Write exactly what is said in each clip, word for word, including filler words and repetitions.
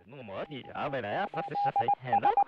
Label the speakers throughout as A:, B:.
A: もうマジやべえなやさせしゃ大変だ。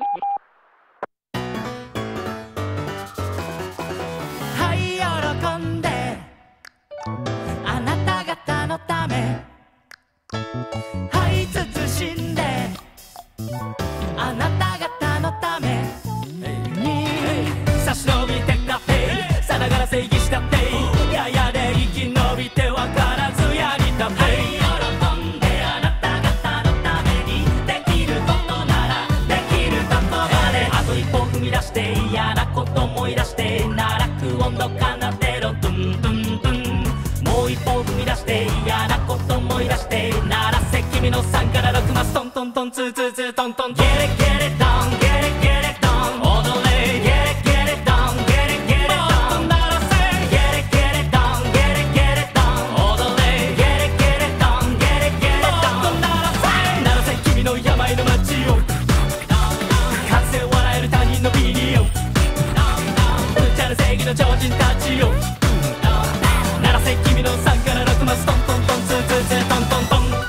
B: はい喜んであなた方のため、はい慎んであなた方のために差し伸びてたってさながら正義したってややで生き延びてわからずやりたって、はい喜んであなた方のためにできることならできることまであと一歩踏み出して嫌なこと思い出して奈落温度奏でろトゥントゥントゥン、もう一歩踏み出して嫌なこと思い出して鳴らせ君のさんからろくマストントントンツーツーツートントンゲレゲレドンゲレゲレドン踊れゲレゲレドンゲレゲレドン鳴らせゲレゲレドンゲレゲレドン踊れゲレゲレドンゲレゲレドン鳴らせ鳴らせ君の病の街を風笑える他人のビリを無茶な正義の超人たちを鳴らせ君のさんからろくマストントントンツーツーツートントントン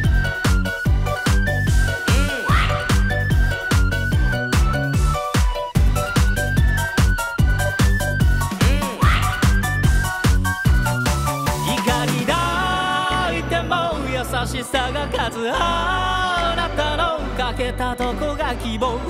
B: 優しさが数あなたのかけたとこが希望、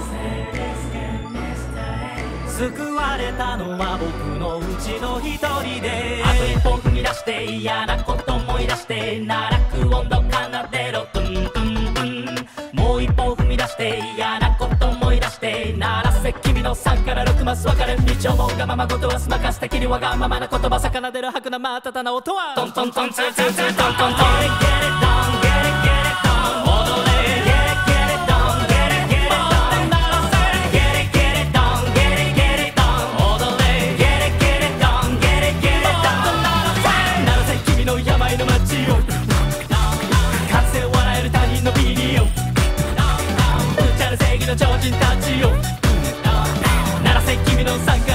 B: 救われたのは僕のうちの一人であと一歩踏み出して嫌なこと思い出して奈落温度奏でろトゥントゥントゥン、もう一歩踏み出して嫌なこと思い出して鳴らせ君のさんからろくマス分かれ道思うがままごとはすまかす敵にわがままな言葉魚出る吐くなまたたな音はトントントンツーツーツートントントンゲレゲレドンゲレゲレドン踊れゲレゲレドンゲレゲレドン鳴らせゲレゲレドンゲレゲレドン踊れゲレゲレドンゲレゲレドン鳴らせ鳴らせ君の病の街を風笑える他人のビリを無茶な正義の超人たちを鳴らせ君の参加